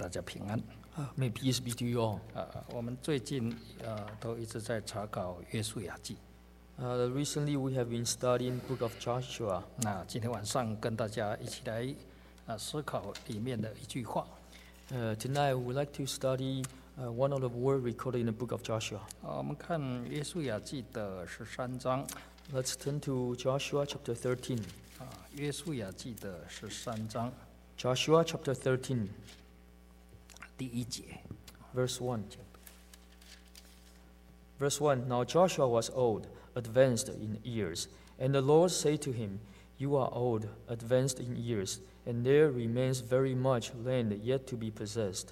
大家平安。 May peace be to you all. 我们最近都一直在查考约书亚记。 Recently we have been studying Book of Joshua. 那今天晚上跟大家一起来思考里面的一句话。 Tonight we would like to study one of the words recorded in the Book of Joshua. 我们看约书亚记的13章。 Let's turn to Joshua chapter 13. 约书亚记的13章。 Joshua chapter 13. 第1节 Verse 1. Verse 1. Now Joshua was old, advanced in years, and the Lord said to him, You are old, advanced in years, and there remains very much land yet to be possessed.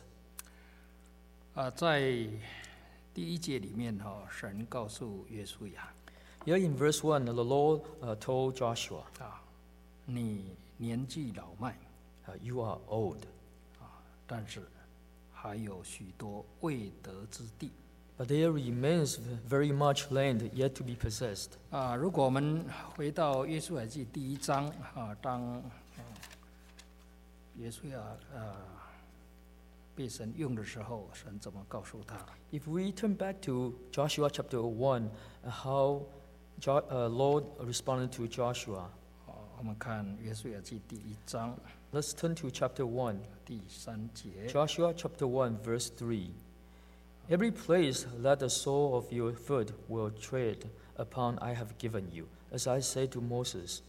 在第1节里面神告诉约书亚 Here in verse 1, the Lord told Joshua, 你年纪老迈 You are old, 但是还有许多未得之地。 but there remains very much land yet to be possessed. 如果我们回到约书亚记第1章当约书亚被神用的时候，神怎么告诉他？ If we turn back to Joshua chapter 1, how Lord responded to Joshua. 我们看约书亚记第1章 Let's turn to chapter 1. 第3节。 Joshua chapter 1, verse 3. Every place that the sole of your foot will tread upon I have given you, as I said to Moses.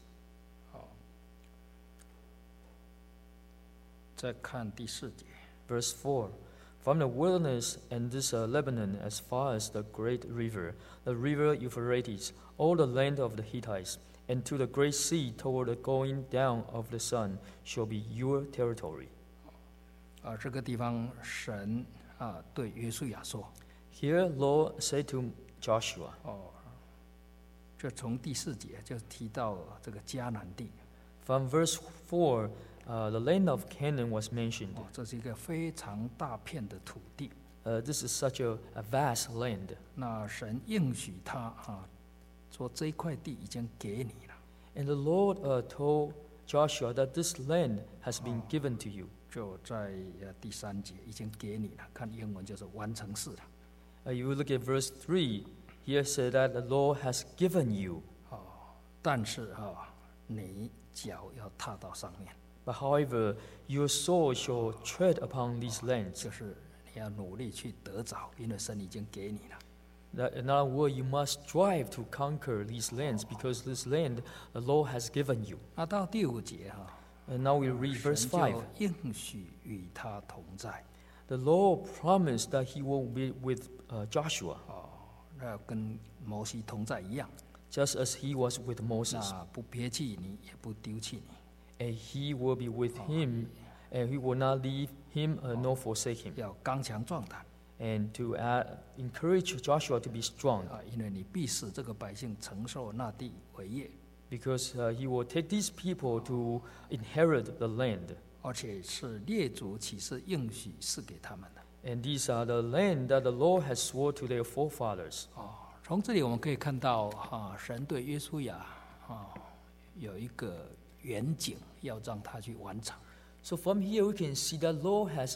再看第4节。 Verse 4. From the wilderness and this Lebanon as far as the great river, the river Euphrates, all the land of the Hittites, and to the great sea toward the going down of the sun shall be your territory. 这个地方神对约书亚说。 Here Lord said to Joshua. 这从第4节就提到这个迦南地。 From verse 4, the land of Canaan was mentioned. 这是一个非常大片的土地。 This is such a vast land. 那神应许他说这一块地已经给你了。 And the Lord told Joshua that this land has been given to you. 就在第3节已经给你了，看英文就是完成式了。 You look at verse 3, here said that the Lord has given you. 但是你脚要踏到上面， But however, your soul shall tread upon these lands. 就是你要努力去得着，因为神已经给你了。 That, in other words, you must strive to conquer these lands because this land the Lord has given you. 那到第5节 And now we read verse 神就 5. 应许与他同在。 The Lord promised that he will be with Joshua, 那跟摩西同在一样， just as he was with Moses. 那不撇弃你，也不丢弃你， And he will be with him, and he will not leave him nor forsake him. 要刚强壮胆。 And to encourage Joshua to be strong, 因为你必使这个百姓承受那地为业， because he will take these people to inherit the land. 而且是列祖起誓应许是给他们的。 And these are the land that the Lord has sworn to their forefathers. 从这里我们可以看到神对约书亚有一个远景，要让他去完成。 So from here we can see that Lord has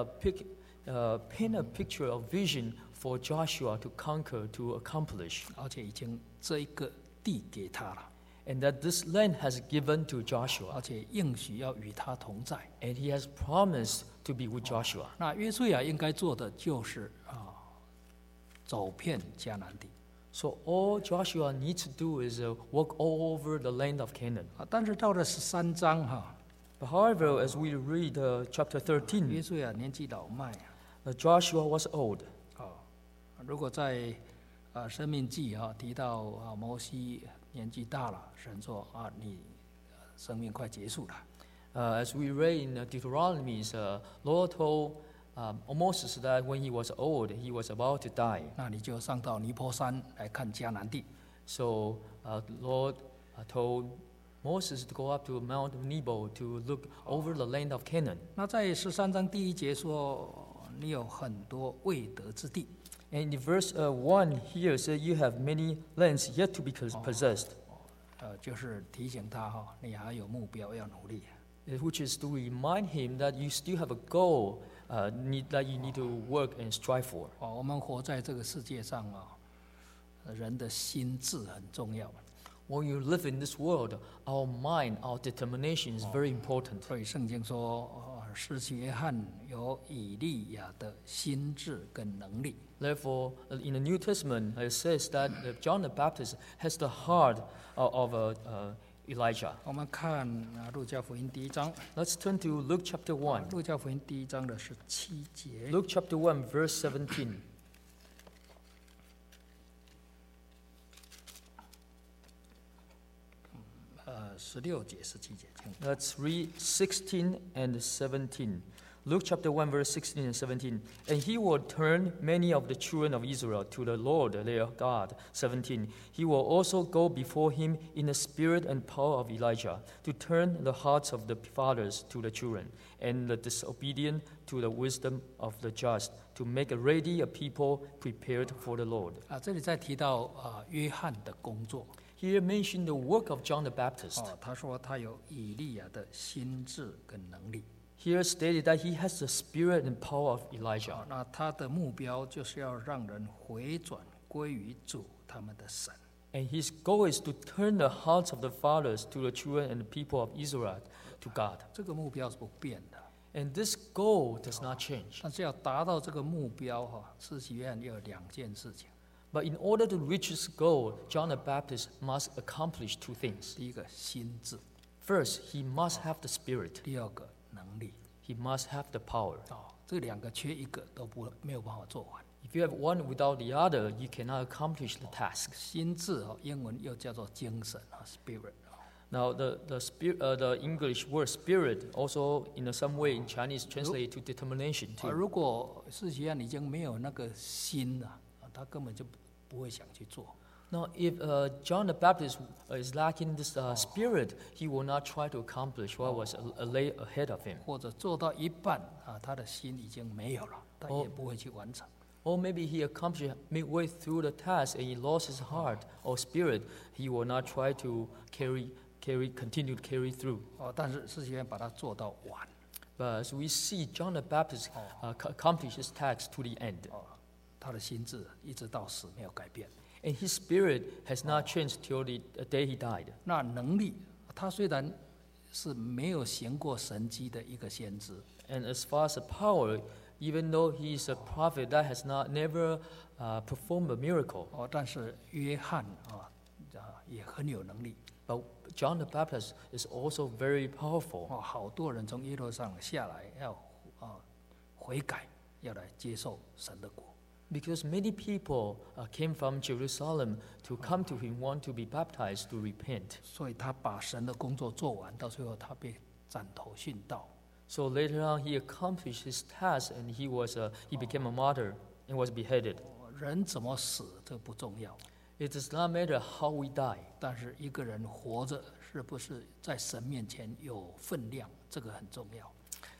paint a picture of vision for Joshua to conquer, to accomplish. 而且已经这一个地给他了， And that this land has given to Joshua. 而且应许要与他同在。 And he has promised to be with Joshua. 那约书亚应该做的就是走遍迦南地。 So all Joshua needs to do is walk all over the land of Canaan. 但是到了13章 But however, as we read chapter 约 13, 书亚年纪老迈 Joshua was old. 如果在生命记提到摩西年纪大了，神说你生命快结束了。 As we read in Deuteronomy, Lord told Moses that when he was old, he was about to die. 那你就上到尼泊山来看迦南地。 So Lord told Moses to go up to Mount Nebo to look over the land of Canaan. 那在13章第1节说，你有很多未得之地。 And in verse 1 here says, you have many lands yet to be possessed. 就是提醒他你还有目标要努力。 which is to remind him that you still have a goal that you need to work and strive for. 我们活在这个世界上人的心智很重要。 When you live in this world, our mind, our determination is very important. 所以圣经说，施洗约翰有以利亚的心智跟能力。 Therefore, in the New Testament, it says that John the Baptist has the heart of Elijah. 我们看路加福音第1章， Let's turn to Luke chapter 1. 路加福音第1章的17节。 Luke chapter 1, verse 17. 16节、17节。 Let's read 16 and 17. Luke chapter 1, verse 16 and 17. And he will turn many of the children of Israel to the Lord their God. 17. He will also go before him in the spirit and power of Elijah, to turn the hearts of the fathers to the children, and the disobedient to the wisdom of the just, to make ready a people prepared for the Lord. 这里在提到约翰的工作。 Here mentioned the work of John the Baptist. 他说他有以利亚的心智跟能力。 Here stated that he has the spirit and power of Elijah. 那他的目标就是要让人回转归于主他们的神。 And his goal is to turn the hearts of the fathers to the children and the people of Israel to God. 这个目标是不变的。 And this goal does not change. 但是要达到这个目标施洗约翰有2件事情。 But in order to reach this goal, John the Baptist must accomplish 2 things. 第一个心智， First, he must have the spirit. 第二个能力。 He must have the power. 这2个缺一个都没有办法做完。 If you have one without the other, you cannot accomplish the task. 心智英文又叫做精神spirit。 Now, the English word spirit also, in some way, in Chinese, translated to determination 如 too. 果施洗约翰已经没有那个心他根本就不会想去做。 Now, if John the Baptist is lacking this spirit, he will not try to accomplish what was lay ahead of him. 或者做到一半他的心已经没有了，他也不会去完成。 Or maybe he accomplished midway through the task and he lost his heart or spirit, he will not try to continue to carry through. 但是施洗约翰把它做到完。 But as we see, John the Baptist accomplish his task to the end. 他的心智一直到死没有改变。 And his spirit has not changed till the day he died. 那能力，他虽然是没有行过神迹的一个先知， And as far as the power, even though he is a prophet that has never performed a miracle, 但是约翰也很有能力。 but John the Baptist is also very powerful. 好多人从耶路撒冷下来要悔改，要来接受神的国。 Because many people came from Jerusalem to come to him, want to be baptized, to repent. 所以他把神的工作做完，到最后他被斩头殉道。 So later on, he accomplished his task, and he became a martyr and was beheaded. 人怎么死这不重要， It does not matter how we die, 但是一个人活着是不是在神面前有分量，这个很重要。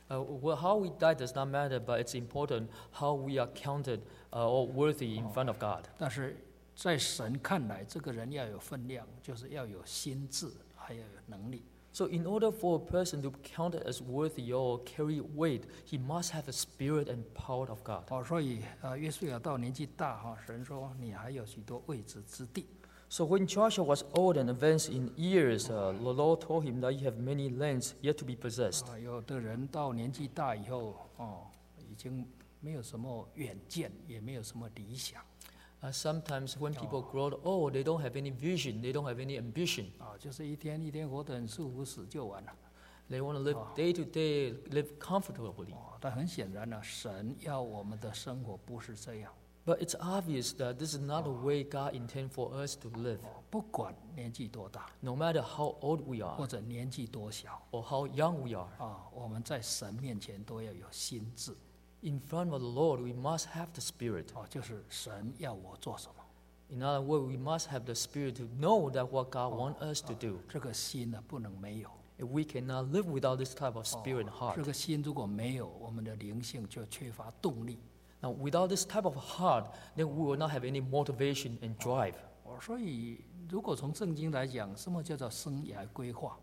how we die does not matter, but it's important how we are counted or worthy in front of God. 但是在神看来，这个人要有分量，就是要有心智，还要有能力。 So in order for a person to be counted as worthy or carry weight, he must have the spirit and power of God. 所以约书亚到年纪大神说你还有许多未知之地。 So when Joshua was old and advanced in years, the Lord told him that you have many lands yet to be possessed. 有的人到年纪大以后已经没有什么远见，也没有什么理想。 Sometimes when people grow old, they don't have any vision, they don't have any ambition. 就是一天一天活得很舒服，死就完了。 They want to live day to day, live comfortably. 但很显然神要我们的生活不是这样。 But it's obvious that this is not the way God intends for us to live. 不管年纪多大， No matter how old we 或 are 者年纪多小， or how young we are, 我们在神面前都要有心智。 in front of the Lord, we must have the Spirit. 就是神要我做什么， In other words, we must have the Spirit to know that what God wants us to do. 这个心不能没有。 If we cannot live without this type of spirit and heart. 这个心如果没有，我们的灵性就缺乏动力。 Now, without this type of heart, then we will not have any motivation and drive. 所以，如果从圣经来讲，什么叫做生涯规划？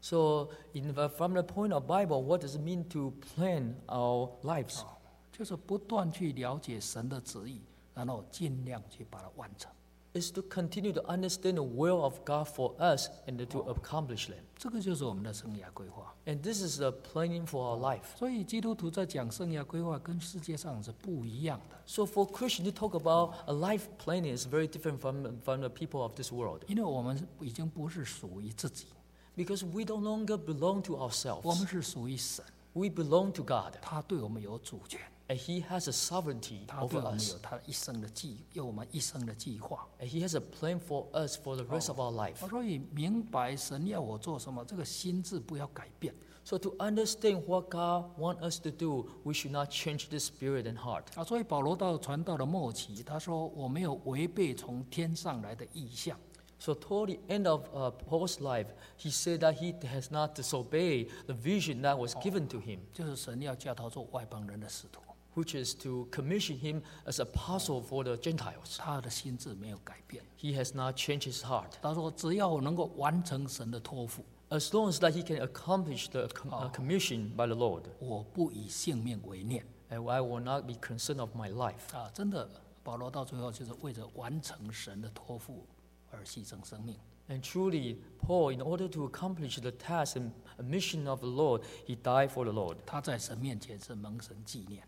So, from the point of Bible, what does it mean to plan our lives? 就是不断去了解神的旨意，然后尽量去把它完成。 Is to continue to understand the will of God for us and to accomplish them. 这个就是我们的生涯规划。 And this is the planning for our life. 所以基督徒在讲生涯规划，跟世界上是不一样的。 So for Christians to talk about a life planning is very different from the people of this world. 因为我们已经不是属于自己， Because we no longer belong to 我 ourselves. 们是属于神， We belong to God. 他对我们有主权， And He has a sovereignty 他对 over 我们 us. 有他一生的有我们一生的计划。 And He has a plan for us for the rest of our life. 所以明白神要我做什么，这个心智不要改变。 So to understand what God wants us to do, we should not change the spirit and heart. 所以保罗到传道的末期，他说：“我没有违背从天上来的意象。” So toward the end of Paul's life, he said that he has not disobeyed the vision that was given to him, 就是神要叫他做外邦人的使徒， which is to commission him as apostle for the Gentiles. 他的心智没有改变。 He has not changed his heart. 他说：“只要我能够完成神的托付， As long as that he can accomplish the commission by the Lord, 我不以性命为念。 and I will not be concerned of my life. ” 真的，保罗到最后就是为着完成神的托付而牺牲生命。 And truly, Paul, in order to accomplish the task and mission of the Lord, he died for the Lord. 他在神面前是蒙神纪念。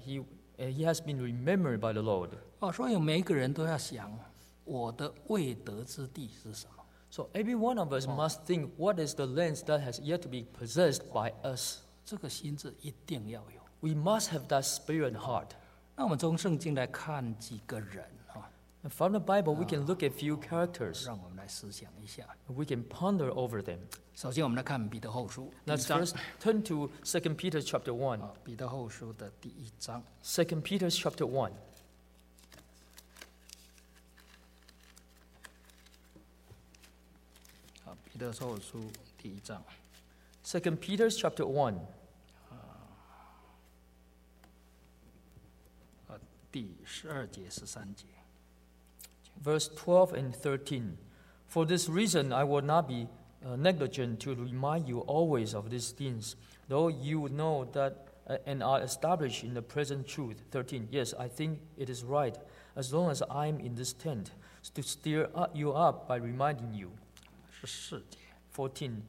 He has been remembered by the Lord. 所以每一个人都要想，我的未得之地是什么？ So every one of us must think, what is the land that has yet to be possessed by us? 这个心智一定要有。 We must have that spirit and heart. 那我们从圣经来看几个人 And from the Bible, we can look at few characters. 让我们来思想一下。 We can ponder over them. 首先，我们来看彼得后书第一 Let's 章。 first turn to 2 Peter chapter 1. 彼得后书的第一章。 2 Peter chapter 1. 彼得后书第一章。 2 Peter chapter 1. 第12节、13节。 Verse 12 and 13. For this reason, I will not be negligent to remind you always of these things, though you know that and are established in the present truth. 13. Yes, I think it is right, as long as I am in this tent, to stir you up by reminding you. 14节。 14.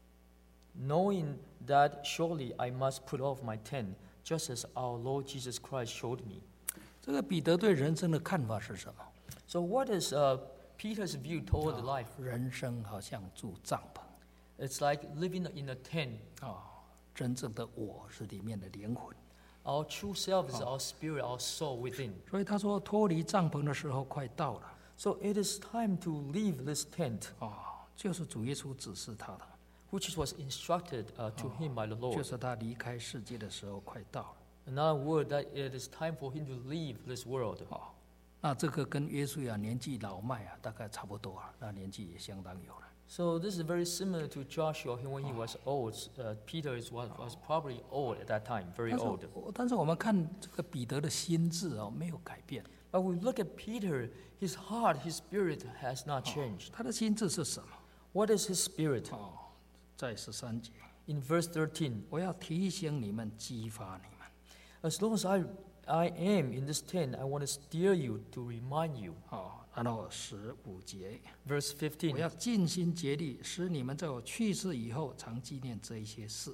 Knowing that surely I must put off my tent, just as our Lord Jesus Christ showed me. 这个彼得对人生的看法是什么？ So what is Peter's view toward life? 人生好像住帐篷 It's like living in a tent. 真正的我是里面的灵魂。 Our true self is our spirit, our soul within. 所以他说，脱离帐篷的时候快到了。 So it is time to leave this tent, 就是主耶稣指示他的， which was instructed to him by the 就 Lord. 是他离开世界的时候快到了。 Another word that it is time for him to leave this world. 那这个跟约书亚年纪老迈大概差不多那年纪也相当有了。 So this is very similar to Joshua when he was old. Peter was probably old at that time, very old. 但是我们看这个彼得的心智没有改变。 But we look at Peter, his heart, his spirit has not changed. 他的心智是什么？ What is his spirit? 在13节， In verse 13, 我要提醒你们，激发你们。 as long as I am in this tent, I want to steer you to remind you. 然后15节， Verse 我 15, 要尽心竭力，使你们在我去世以后常纪念这一些事。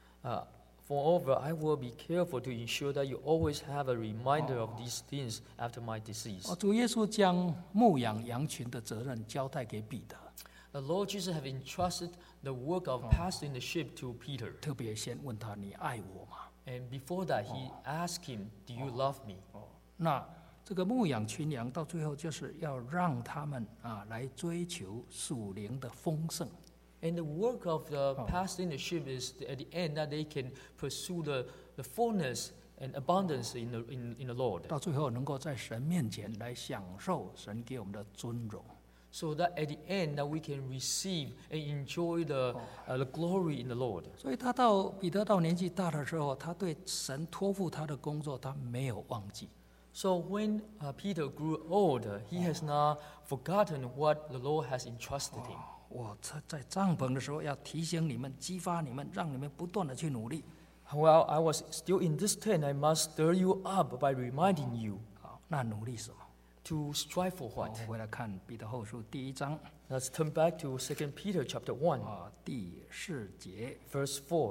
moreover, I will be careful to ensure that you always have a reminder of these things after my decease. 主耶稣将牧养羊群的责任交代给彼得， The Lord Jesus have entrusted the work of pastoring the sheep to Peter. 特别先问他：“你爱我吗 And before that, he asked him, do you love me?？” 那这个牧养群羊到最后就是要让他们来追求属灵的丰盛。 And the work of the pastoring the sheep is at the end that they can pursue the fullness and abundance in the Lord. 到最后能够在神面前来享受神给我们的尊荣。 So that at the end that we can receive and enjoy the glory in the Lord. 所以彼得到年纪大的时候，他对神托付他的工作，他没有忘记。 So when Peter grew old, he has not forgotten what the Lord has entrusted him. 我在帐篷的时候要提醒你们、激发你们，让你们不断的去努力。 While I was still in this tent, I must stir you up by reminding you 好，那努力什么？ to strive for 好， what? 我回来看彼得后书第1章 Let's turn back to 2 Peter chapter 1, 第4节。 verse 4.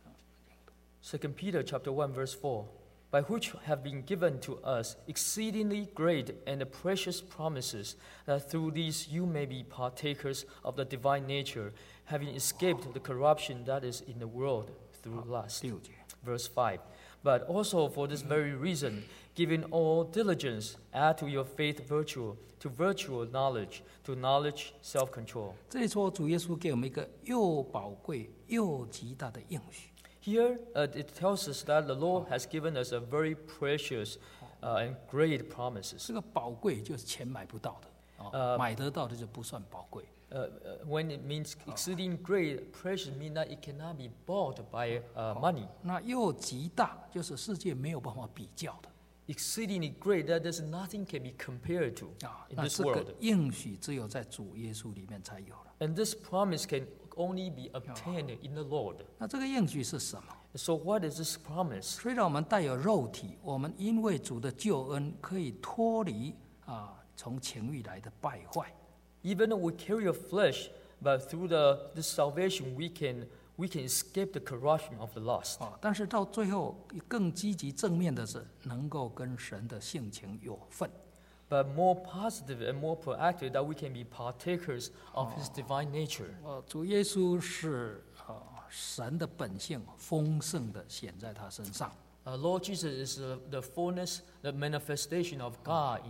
2 Peter chapter 1, verse 4. By which have been given to us exceedingly great and precious promises, that through these you may be partakers of the divine nature, having escaped the corruption that is in the world through lust. 第5节。 Verse 5. But also for this very reason, giving all diligence, add to your faith virtue, to virtue knowledge, to knowledge self-control. 这里说主耶稣给我们一个又宝贵又极大的应许。 Here, it tells us that the Lord has given us a very precious and great promises. 这个宝贵就是钱买不到的，买得到的就不算宝贵。 When it means exceeding great, precious means that it cannot be bought by money. 那又极大，就是世界没有办法比较的 Exceedingly great, that there's nothing can be compared to 啊。 in 那 this 这个 world. 应许只有在主耶稣里面才有了。 And this promise can only be obtained in the Lord. 那这个应许是什么？ So what is this promise? 虽然我们带有肉体，我们因为主的救恩可以脱离从情欲来的败坏。 Even though we carry a flesh, but through this salvation, we can escape the corruption of the lust. 但是到最后更积极正面的是，能够跟神的性情有份。 But more positive and more proactive, that we can be partakers of His divine nature. 主耶稣是神的本性丰盛的显在他身上。 Lord Jesus is the fullness, the manifestation of God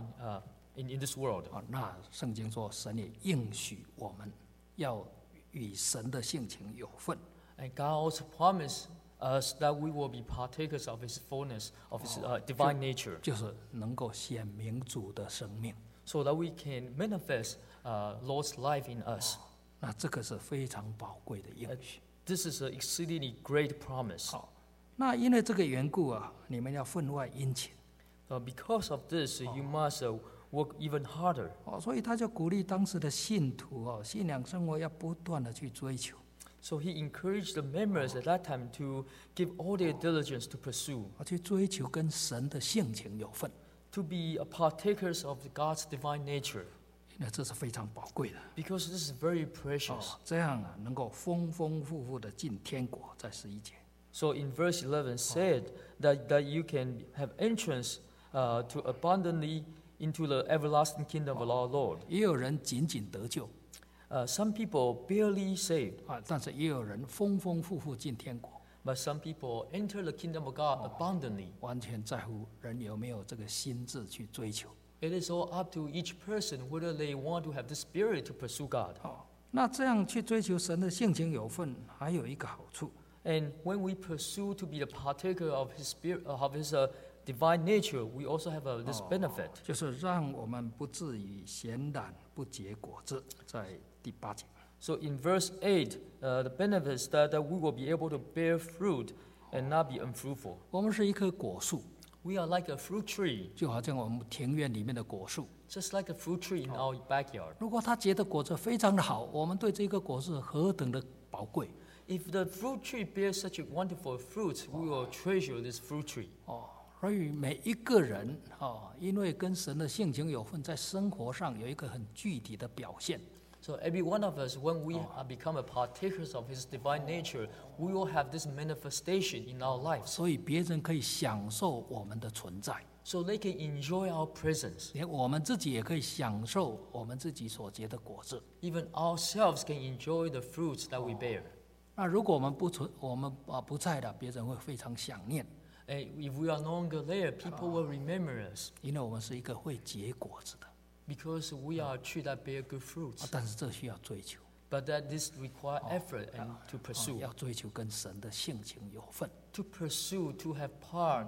in this world. 那圣经说，神也应许我们要与神的性情有份。 And God also promised us that we will be partakers of His fullness, of His divine nature, 就是能够显明主的生命。 so that we can manifest Lord's life in us. 那这个是非常宝贵的应许。 This is an exceedingly great promise. 好，那因为这个缘故你们要分外殷勤。 Because of this, you must work even harder. 所以他就鼓励当时的信徒信仰生活要不断的去追求。 So he encouraged the members at that time to give all their diligence to pursue, 去追求跟神的性情有份， to be partakers of God's divine nature, 那这是非常宝贵的。 because this is very precious. 这样能够丰丰富富的进天国，在11节。 So in verse 11 said that you can have entrance to abundantly into the everlasting kingdom of our Lord. 也有人仅仅得救 Some people barely saved, 但是也有人丰丰富富进天国， but some people enter the kingdom of God abundantly. 完全在乎人有没有这个心智去追求。 It is all up to each person whether they want to have the spirit to pursue God. 那这样去追求神的性情有份，还有一个好处， And when we pursue to be the partaker of His spirit, of His divine nature, we also have this benefit. 就是让我们不至于闲懒不结果子，在第8节。 So in verse 8, the benefit is that we will be able to bear fruit and not be unfruitful. 我们是一棵果树， We are like a fruit tree, 就好像我们庭院里面的果树。 just like a fruit tree in our backyard. 如果它结的果子非常的好，我们对这个果实何等的宝贵 If the fruit tree bears such a wonderful fruit, we will treasure this fruit tree. 所以每一个人因为跟神的性情有份，在生活上有一个很具体的表现。 So every one of us, when we become a partakers of His divine nature, we will have this manifestation in our lives. 所以别人可以享受我们的存在， So they can enjoy our presence. 连我们自己也可以享受我们自己所结的果子。 Even ourselves can enjoy the fruits that we bear. 那如果我们不在了，别人会非常想念， And if we are no longer there, people will remember us 因为我们是一个会结果子的。 because we are a tree that bear good fruits. 但是这需要追求， But that this require effort and to pursue. 要追求跟神的性情有份。 To pursue, to have part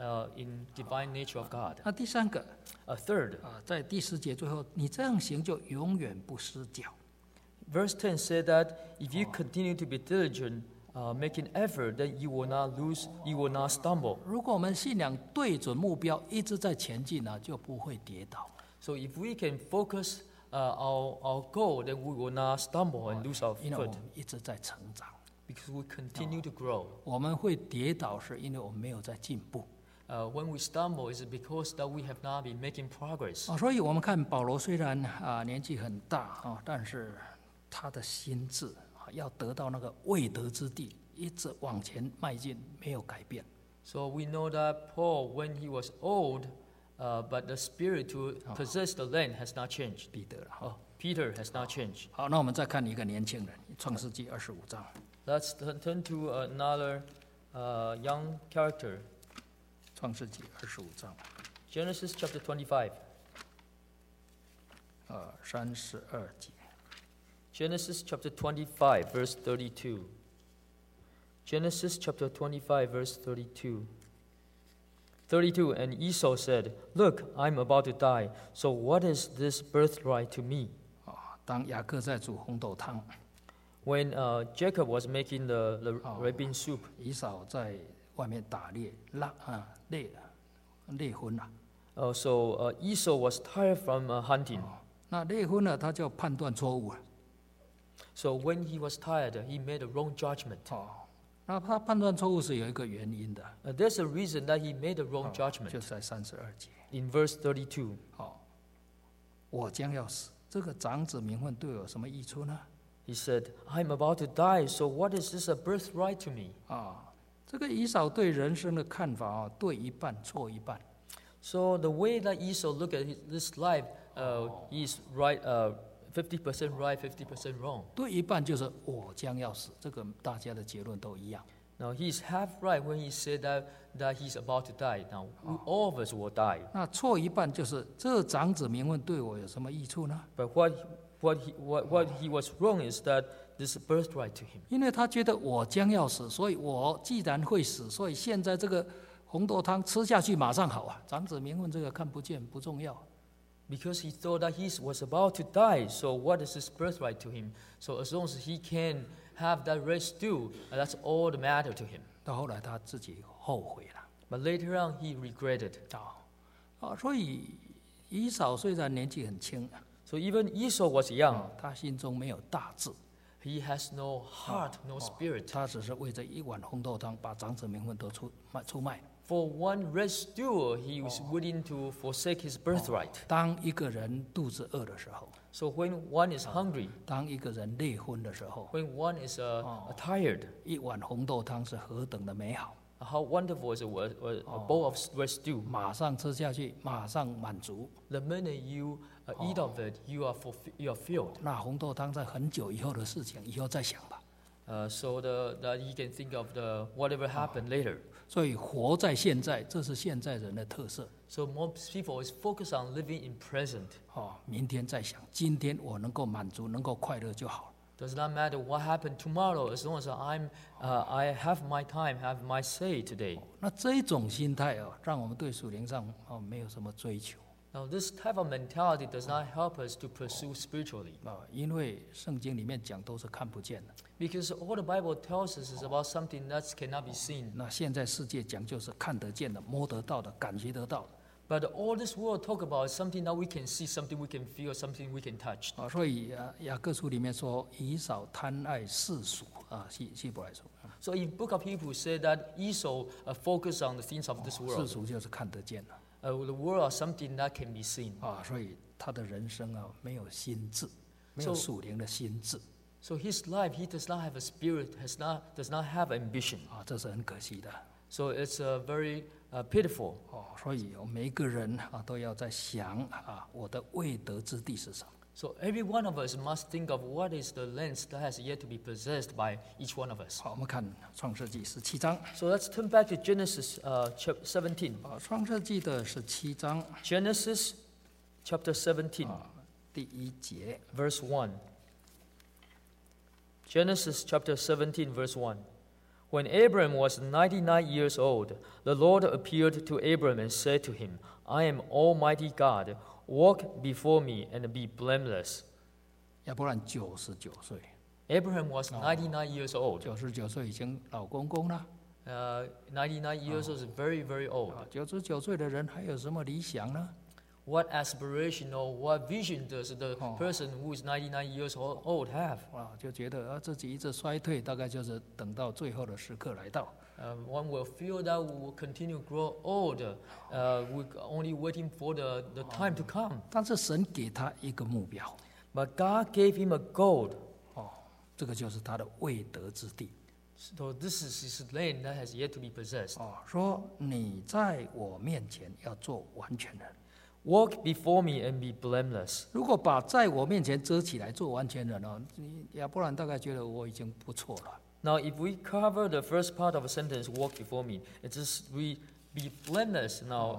in divine nature of God. 那第3个 Third, 在第10节最后，你这样行就永远不失脚。 verse 10 said that if you continue to be diligent, making effort, then you will not lose, you will not stumble. 如果我们信仰对准目标，一直在前进就不会跌倒。 So if we can focus our goal, then we will not stumble and lose our 因为我 foot 们一直在成长。 because we continue to grow. 我们会跌倒，是因为我们没有在进步。 When we stumble, is it because that we have not been making progress? 所以我们看保罗虽然年纪很大但是他的心智要得到那个未得之地，一直往前迈进，没有改变。 So we know that Paul, when he was old, but the spirit to possess the land has not changed. 彼得了 Peter has not changed. 好，那我们再看一个年轻人，创世纪25章。 Let's turn to another young character. 创世纪25章 Genesis chapter 25. 32节。 Genesis chapter 25, verse 32. Genesis chapter 25, verse 32. 32, and Esau said, Look, I'm about to die, so what is this birthright to me? 当雅各在煮红豆汤， When Jacob was making the red bean soup, 以扫在外面打猎，猎婚了。 so Esau was tired from hunting. 那猎婚了，他就判断错误了。 So when he was tired, he made a wrong judgment. 那他判断错误是有一个原因的， There's a reason that he made a wrong judgment. 就是在32节。 In verse 32, 我将要死，这个长子名分对我有什么益处呢？ he said, I'm about to die, so what is this a birthright to me? 这个以扫对人生的看法对一半错一半。 So the way that Esau looked at this life, he's right, 50% right, 50% wrong. 对一半就是我将要死，这个大家的结论都一样。 Now he's half right when he said that he's about to die. Now all of us will die. 那错一半就是这长子名分对我有什么益处呢？ But what he was wrong is that this is birthright to him. 因为他觉得我将要死，所以我既然会死，所以现在这个红豆汤吃下去马上好啊。长子名分这个看不见不重要。 Because he thought that he was about to die, so what is his birthright to him? So as long as he can have that red stew, that's all that matter to him. 到后来他自己后悔了 But later on, he regretted. 所以以扫虽然年纪很轻， So even Esau was young. 他心中没有大志， He has no heart, no spirit. 他只是为这一碗红豆汤把长子名分都出卖。 For one red stew, he was willing to forsake his birthright. 当一个人肚子饿的时候， So when one is hungry, 当一个人累昏的时候， when one is tired, 一碗红豆汤是何等的美好， how wonderful is a bowl of red stew. 马上吃下去，马上满足。 The minute you eat of it, you are filled. 那红豆汤在很久以后的事情，以后再想吧。 So that he can think of the whatever happened later. 所以活在现在，这是现在人的特色。 So most people is focused on living in present. 明天再想，今天我能够满足，能够快乐就好。 Does not matter what happened tomorrow, as long as I have my time, have my say today. 那这一种心态让我们对属灵上没有什么追求。 Now, this type of mentality does not help us to pursue spiritually. 因为圣经里面讲都是看不见的。 Because all the Bible tells us is about something that cannot be seen. 那现在世界讲就是看得见的、摸得到的、感觉得到的。 But all this world talk about is something that we can see, something we can feel, something we can touch. 所以雅各书里面说，以扫贪爱世俗希伯来书。 So in Book of Hebrews said that Esau focused on the things of this 世 world. 俗就是看得见的。 The world is something that can be seen. 所以他的人生没有心智，没有属灵的心智。 So his life, he does not have a spirit, does not have ambition. 这是很可惜的。 So it's very pitiful. 所以每一个人都要在想我的未得之地是什么。 So every one of us must think of what is the land that has yet to be possessed by each one of us. 好，我们看创世纪17章。 So let's turn back to Genesis chapter 17. 创世纪的17章 Genesis chapter 17, 第1节。 verse 1. Genesis chapter 17, verse 1. When Abram was 99 years old, the Lord appeared to Abram and said to him, I am Almighty God. Walk before me and be blameless. 亚伯兰99岁 Abraham was 99 years old. ，99岁已经老公公了。 99 years old is very, very old. 99岁的人还有什么理想呢？ What aspiration or what vision does the person who is 99 years old have? 就觉得自己一直衰退，大概就是等到最后的时刻来到。 One will feel that we will continue to grow older. We're only waiting for the time to come. 但是神给他一个目标， But God gave him a goal. 这个就是他的未得之地。 So this is his land that has yet to be possessed. 说你在我面前要做完全人。 Walk before me and be blameless. 如果把在我面前遮起来做完全人亚伯兰大概觉得我已经不错了。 Now, if we cover the first part of a sentence, walk before me, it just we be blameless. Now,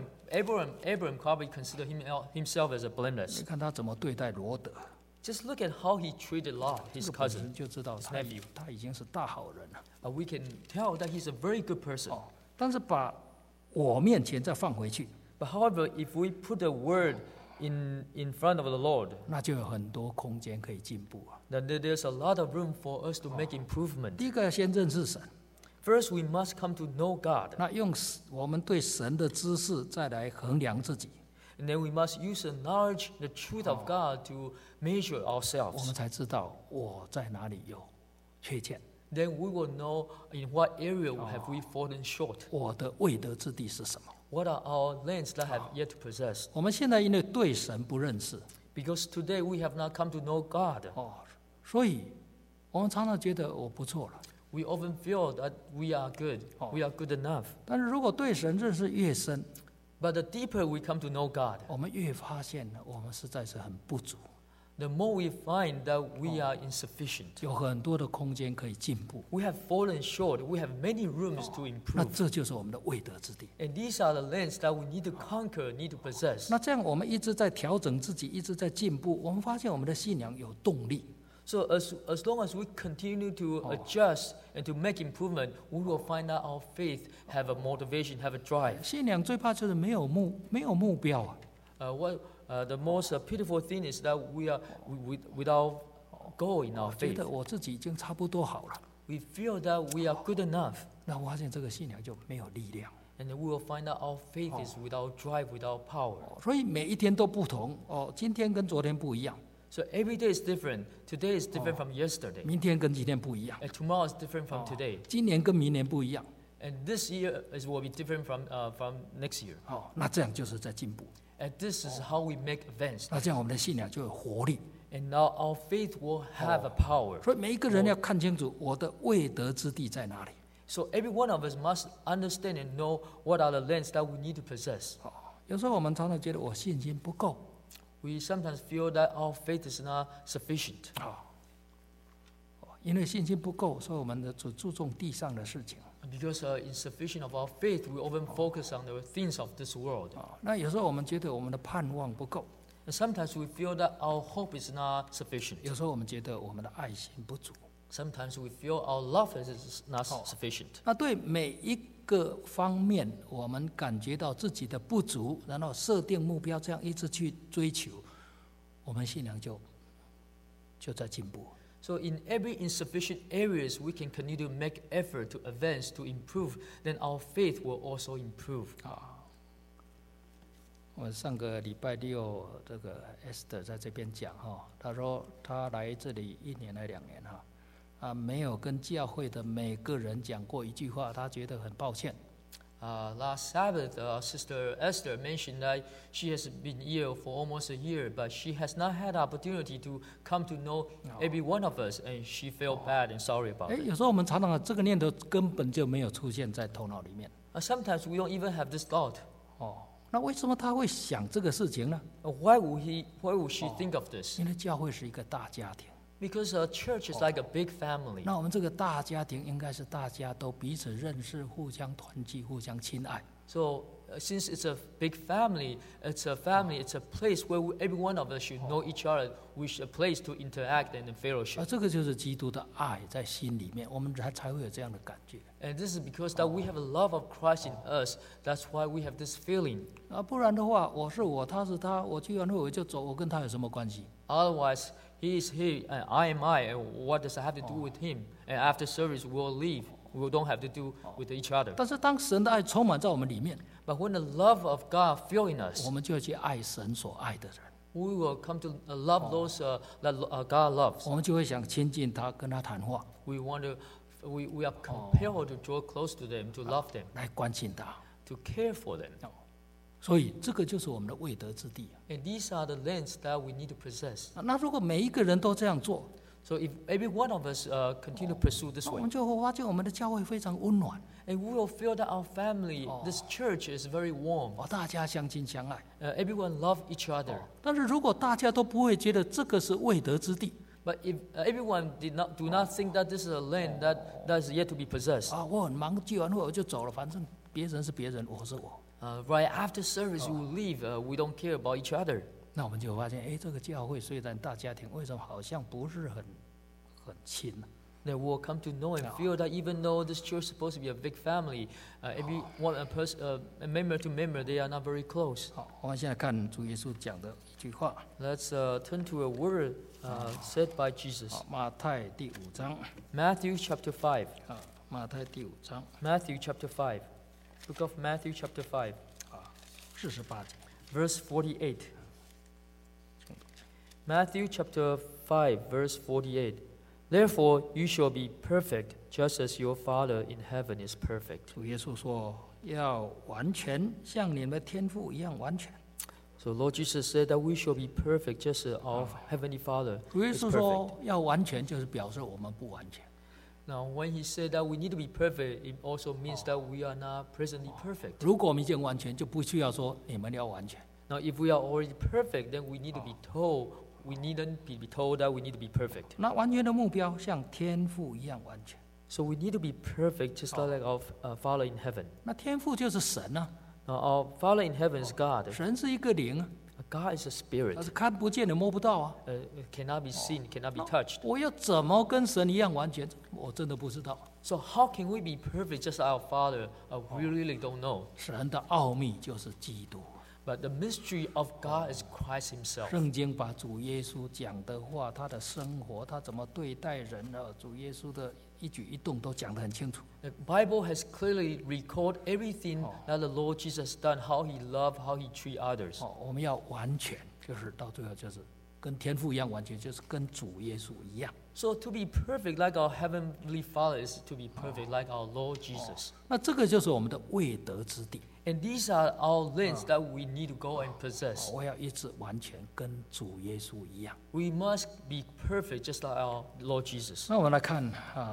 Abraham probably considered himself as a 你 blameless. 看他怎么对待罗德， Just look at how he treated Lot, 这 his 个本 cousin. 身就知道 his 他 nephew. 他已经是大好人了。 We can tell that he's a very good person. 但是把我面前再放回去， But however, if we put the word in front of the Lord, 那就有很多空间可以进步啊。 then there's a lot of room for us to make improvement. 第一个先认识神， First, we must come to know God. 那用我们对神的知识再来衡量自己， And then we must use the knowledge, the truth of God to measure 我 ourselves. 们才知道我在哪里有缺陷， Then we will know in what area have we fallen short. 我的未得之地是什么。 What are our lands that have yet to possess? 我们现在因为对神不认识， Because today we have not come to know God. 所以我们常常觉得我不错了。 We often feel that we are good. We are good enough. 但是如果对神认识越深， But the deeper we come to know God, 我们越发现我们实在是很不足， the more we find that we are insufficient. 有很多的空间可以进步。 We have fallen short. We have many rooms to 那 improve. 这就是我们的未得之地。 And these are the lands that we need to conquer, need to possess. 那这样我们一直在调整自己，一直在进步，我们发现我们的信仰有动力。 So as long as we continue to adjust and to make improvement, we will find that our faith have a motivation, have a drive. 信仰最怕就是没有目标啊。 The most pitiful thing is that we are without goal in our 觉 faith. 得我自己已经差不多好了， We feel that we are good enough, 那我发现这个信仰就没有力量。 and then we will find that our faith is without drive, without power. 所以每一天都不同今天跟昨天不一样， So every day is different. Today is different from yesterday, 明天跟今天不一样， and tomorrow is different from today, 今年跟明年不一样。 and this year will be different from next year. 那这样就是在进步。 And this is how we make advance. 那这样我们的信仰就有活力。 And now our faith will have a power. 所以每一个人要看清楚我的未得之地在哪里。 So every one of us must understand and know what are the lands that we need to possess. 有时候我们常常觉得我信心不够 We sometimes feel that our faith is not sufficient. 因为信心不够，所以我们只注重地上的事情。 Because insufficient of our faith, we often focus on the things of this world. 那有时候我们觉得我们的盼望不够， And sometimes we feel that our hope is not sufficient. 有时候我们觉得我们的爱心不足。 Sometimes we feel our love is not sufficient. 那对每一个方面，我们感觉到自己的不足，然后设定目标，这样一直去追求，我们信仰就在进步。 So in every insufficient areas, we can continue to make effort to advance, to improve. Then our faith will also improve. 我上个礼拜六，这个 Esther 在这边讲他说他来这里1年还2年没有跟教会的每个人讲过一句话，他觉得很抱歉。 Last Sabbath, Sister Esther mentioned that she has been ill for almost a year, but she has not had the opportunity to come to know every one of us, and she felt bad and sorry about it. 有时候我们常常这个念头根本就没有出现在头脑里面。 Sometimes we don't even have this thought. 那为什么他会想这个事情呢？ Why would she think of this? 因为教会是一个大家庭。 Because a church is like a big family. 那我们这个大家庭应该是大家都彼此认识、互相团聚、互相亲爱。 So since it's a big family, it's a place where every one of us should know each other, which a place to interact and fellowship. 这个就是基督的爱在心里面，我们才会有这样的感觉。 And this is because that we have a love of Christ in us. That's why we have this feeling. 不然的话，我是我，他是他，我去完会我就走，我跟他有什么关系？ Otherwise, he is he and I am I, and what does I have to do with him? And after service, we'll leave. We don't have to do with each other. 但是当神的爱充满在我们里面， But when the love of God fills in us, 我们就要去爱神所爱的人， we will come to love those that God loves. 我们就会想亲近他，跟他谈话， We are compelled to draw close to them, to love them, 来关心他。 to care for them. 所以这个就是我们的未得之地。 And these are the lands that we need to possess. 那如果每一个人都这样做， So if every one of us continue to pursue this 那我 way, 们就会发现我们的教会非常温暖， and we will feel that our family, this church is very warm. 大家相亲相爱。 Everyone love each other. 但是如果大家都不会觉得这个是未得之地， But if everyone do not think that this is a land that is yet to be possessed, 我很忙，聚完会我就走了，反正别人是别人，我是我。 right after service we will leave. We don't care about each other. 那我们就发现，这个教会虽然大家庭，为什么好像不是很亲呢？ Then we will come to know and feel that even though this church is supposed to be a big family, every one a member to member, they are not very close. 好，我们现在看主耶稣讲的一句话， Let's turn to a word said by Jesus. 好，马太第5章， Matthew chapter 5. 马太第5章 Matthew chapter 5. Book of Matthew chapter 5, 48节， verse 48. Matthew chapter 5, verse 48. Therefore you shall be perfect, just as your Father in heaven is perfect. 主耶稣说要完全，像你们的天父一样完全。 So Lord Jesus said that we shall be perfect, just as our heavenly Father 主耶 is 稣 perfect. 说要完全，就是表示我们不完全。 Now, when he said that we need to be perfect, it also means that we are not presently perfect. 如果我们已经完全，就不需要说你们要完全。 Now, if we are already perfect, then we need to be told. We needn't be told that we need to be perfect. 那完全的目标像天父一样完全。 So we need to be perfect, just like our Father in heaven. 那天父就是神啊， Now, our Father in heaven is God. 神是一个灵啊， God is a 他 spirit. 是看不见的、摸不到啊。 Cannot be seen, cannot be touched. 我要怎么跟神一样完全？我真的不知道。 So how can we be perfect, just like our Father? We really don't know. 神的奥秘就是基督。 But the mystery of God is Christ Himself. 圣经把主耶稣讲的话，他的生活，他怎么对待人主耶稣的一举一动都讲得很清楚。 The Bible has clearly recorded everything that the Lord Jesus done, how He loved, how He treat others. 我们要完全，就是到最后就是跟天父一样完全，就是跟主耶稣一样。 So to be perfect like our Heavenly Father is to be perfect like our Lord Jesus. 那这个就是我们的未得之地。 And these are our lands that we need to go and possess. 我要一直完全跟主耶稣一样。 We must be perfect just like our Lord Jesus. 那我们来看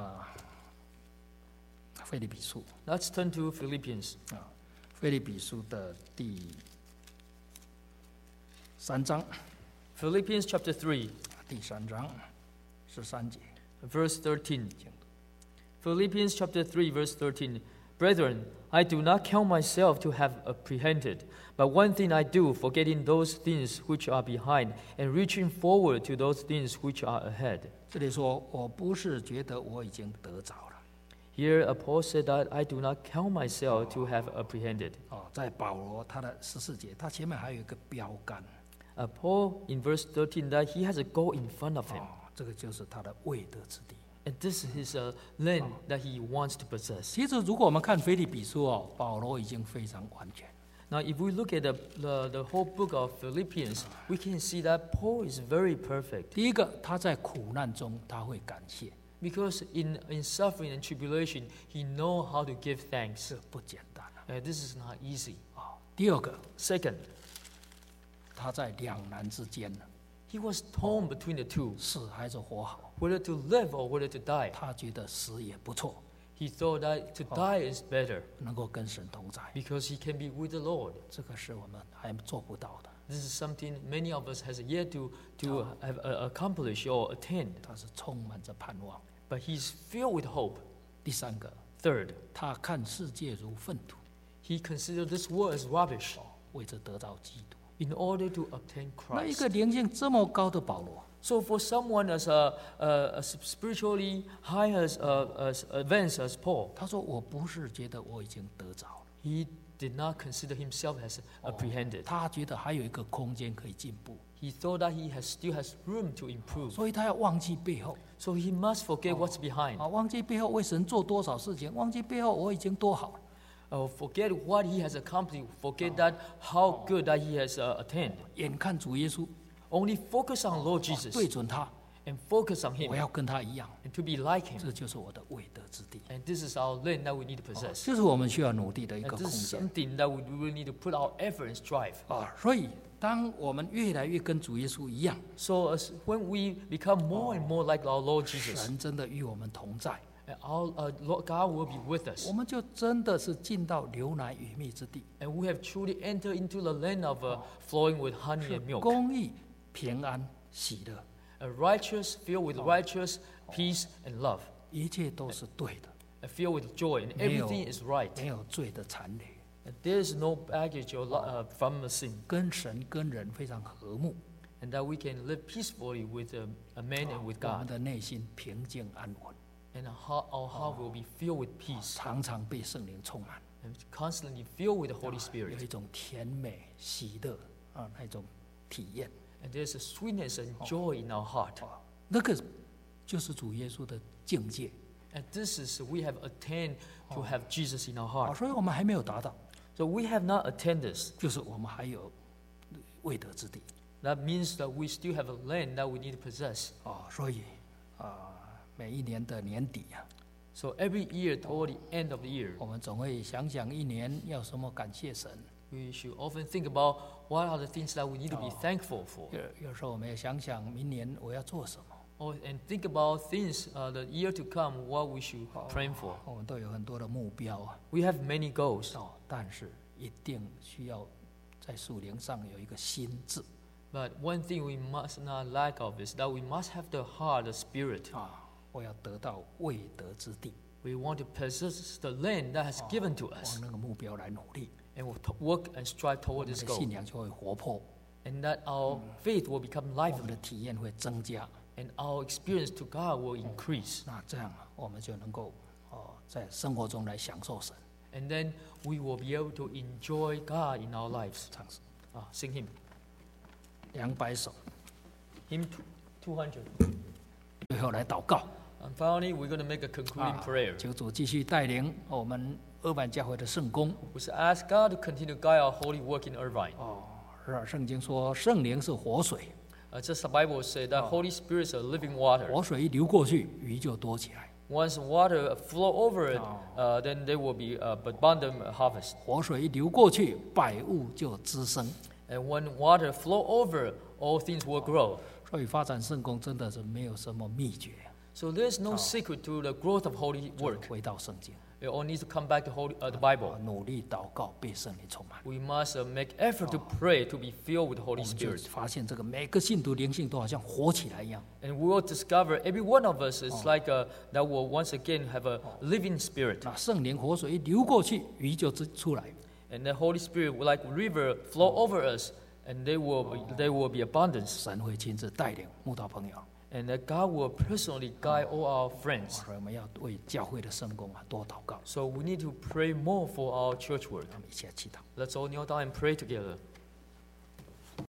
腓立比书 Let's turn to Philippians. 腓立比书的第3章 Philippians chapter 3, 第3章13节。 verse 13. Philippians chapter 3, verse 13. Brethren, I do not count myself to have apprehended, but one thing I do, forgetting those things which are behind, and reaching forward to those things which are ahead. 这里说，我不是觉得我已经得着了。 Here, Paul said that I do not count myself to have apprehended. 在保罗他的14节，他前面还有一个标杆。 Paul, in verse 13, that he has a goal in front of him. 这个就是他的未得之地。 And this is his land that he wants to possess. 其实，如果我们看腓立比书保罗已经非常完全。 Now, if we look at the whole book of Philippians, we can see that Paul is very perfect. 第一个，他在苦难中他会感谢， Because in suffering and tribulation, he knows how to give thanks. 这不简单。 This is not easy. 第二个， Second, 他在两难之间， he was torn between the two, 死还是活好， whether to live or whether to die. 他觉得死也不错， He thought that to die is better 能够跟神同在， because he can be with the Lord. 这个是我们还做不到的。 This is something many of us has yet to have accomplished or attain. 他是充满着盼望。 But he's filled with hope. 第三个， Third, 他看世界如粪土， he considered this world as rubbish 为着得到基督。 in order to obtain 那一 Christ. 个灵性这么高的保罗， So for someone as spiritually high as advanced as Paul, 他说我不是觉得我已经得着了， he did not consider himself as apprehended. 他觉得还有一个空间可以进步， He thought that he still has room to improve. 所以他要忘记背后， So he must forget what's behind. 忘记背后为神做多少事情，忘记背后我已经多好了， Forget what he has accomplished. Forget that how good that he has attained. 眼看主耶稣， Only focus on Lord Jesus 对准他， and focus on 我 him 要跟他一样， and to be like him. 这就是我的未得之地， And this is our land that we need to possess. 这是我们需要努力的一 And 个空 this is 间 something that we really need to put our effort and strive. 所以当我们越来越跟主耶稣一样， So when we become more and more like our Lord Jesus, 神真的与我们同在， and our Lord God will be with 我 us. 们就真的是进到流奶与蜜之地， And we have truly entered into the land of flowing with honey 是 and milk. 公义、平安、喜乐， A righteous, filled with righteous, peace and love. 一切都是对的， And filled with joy, and 没有 everything is right. 没有罪的残累， And there is no baggage or from the sin. 跟神跟人非常和睦， And that we can live peacefully with a man and with 我们 God. 的内心平静安稳， And our heart will be filled with peace 常常被圣灵充满， and constantly filled with the Holy 有 Spirit. 一种甜美喜乐那种体验， And there's a sweetness and joy in our heart. 那个就是主耶稣的境界 And this is, we have attained to have Jesus in our heart. 所以我们还没有达到， So we have not attained this. 就是我们还有未得之地 That means that we still have a land that we need to possess. 所以每一年的年底 So every year, toward the end of the year, 我们总会想想一年要什么感谢神。 we should often think about what are the things that we need to be thankful for. 有时候我们也想想明年我要做什么。 And think about things, the year to come, what we should pray for. 我们都有很多的目标 We have many goals, 但是一定需要在属灵上有一个心智 but one thing we must not lack of is that we must have the heart, the spirit. 我要得到未得之地， We want to possess the land that has given to us, 往那个目标来努力， and we'll work and strive 我 toward 们 this 的 goal. 信仰就会活泼， And that our faith will become 我们 lively, 的体验会增加。 and our experience to God will increase. 那这样我们就能够在生活中来享受神。 And then we will be able to enjoy God in our lives. 唱诗 Sing hymn. 200首， Hymn 200. 最后来祷告。 And finally, we're going to make a concluding prayer. 求主继续带领我们俄版教会的圣工。 We should ask God to continue to guide our holy work in Irvine. 圣经说圣灵是活水， Just the Bible said that Holy Spirit is a living water. 活水一流过去，鱼就多起来； Once water flow over it, then there will be abundant harvest. 活水一流过去，百物就滋生。 And when water flow over, all things will grow. 所以发展圣工真的是没有什么秘诀， So there's no secret to the growth of holy 就是 work. 回到圣经， We all need to come back to the Bible. 努力祷告，被圣灵充满。 We must make effort to pray to be filled with the 我 Holy 们就 Spirit. 发现这个每个信徒灵性都好像活起来一样。 And we will discover every one of us is like that will once again have a living spirit. 那圣灵活水一流过去，鱼就出来。 And the Holy Spirit will like river flow over us, and there will be abundance. 神会亲自带领慕道朋友， And that God will personally guide all our friends. 所以我们要为教会的圣工多祷告。 So we need to pray more for our church work. 我们一起来祈祷。 Let's all kneel down and pray together.